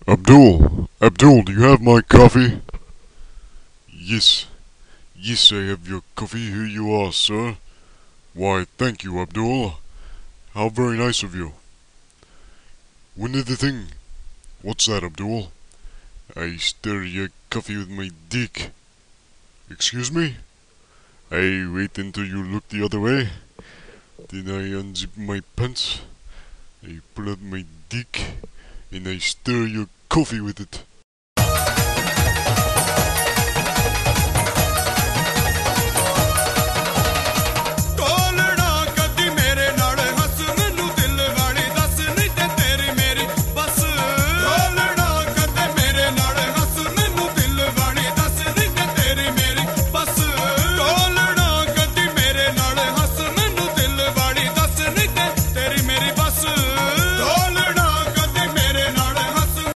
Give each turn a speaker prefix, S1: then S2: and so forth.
S1: Abdul, do you have my coffee? Yes, yes, I have your coffee. Here you are, sir. Why, thank you, Abdul. How very nice of you. When did the thing? What's that, Abdul? I stir your coffee with my dick. Excuse me? I wait until you look the other way. Then I unzip my pants. I pull out my dick and I stir your coffee with it.